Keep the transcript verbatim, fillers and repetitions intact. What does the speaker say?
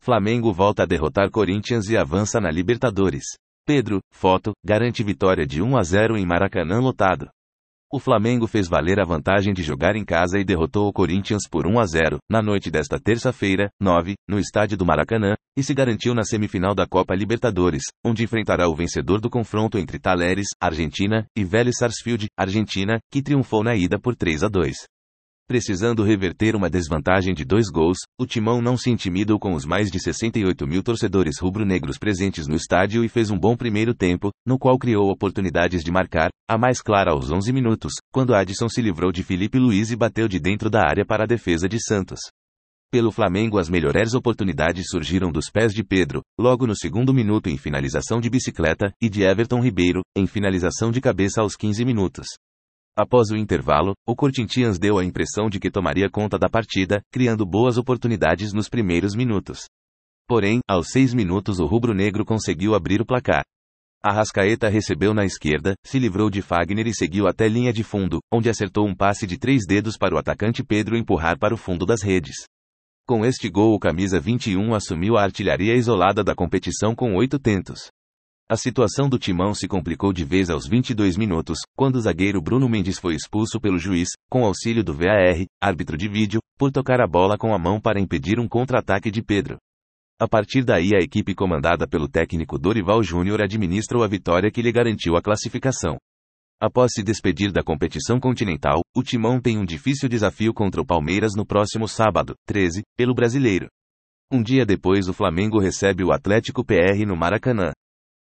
Flamengo volta a derrotar Corinthians e avança na Libertadores. Pedro, foto, garante vitória de um a zero em Maracanã lotado. O Flamengo fez valer a vantagem de jogar em casa e derrotou o Corinthians por um a zero, na noite desta terça-feira, nove, no estádio do Maracanã, e se garantiu na semifinal da Copa Libertadores, onde enfrentará o vencedor do confronto entre Talleres, Argentina, e Vélez Sarsfield, Argentina, que triunfou na ida por três a dois. Precisando reverter uma desvantagem de dois gols, o Timão não se intimidou com os mais de sessenta e oito mil torcedores rubro-negros presentes no estádio e fez um bom primeiro tempo, no qual criou oportunidades de marcar, a mais clara aos onze minutos, quando Adson se livrou de Felipe Luiz e bateu de dentro da área para a defesa de Santos. Pelo Flamengo, as melhores oportunidades surgiram dos pés de Pedro, logo no segundo minuto em finalização de bicicleta, e de Everton Ribeiro, em finalização de cabeça aos quinze minutos. Após o intervalo, o Corinthians deu a impressão de que tomaria conta da partida, criando boas oportunidades nos primeiros minutos. Porém, aos seis minutos o rubro-negro conseguiu abrir o placar. Arrascaeta recebeu na esquerda, se livrou de Fagner e seguiu até linha de fundo, onde acertou um passe de três dedos para o atacante Pedro empurrar para o fundo das redes. Com este gol o camisa vinte e um assumiu a artilharia isolada da competição com oito tentos. A situação do Timão se complicou de vez aos vinte e dois minutos, quando o zagueiro Bruno Mendes foi expulso pelo juiz, com auxílio do V A R, árbitro de vídeo, por tocar a bola com a mão para impedir um contra-ataque de Pedro. A partir daí a equipe comandada pelo técnico Dorival Júnior administrou a vitória que lhe garantiu a classificação. Após se despedir da competição continental, o Timão tem um difícil desafio contra o Palmeiras no próximo sábado, treze, pelo Brasileiro. Um dia depois o Flamengo recebe o Atlético P R no Maracanã.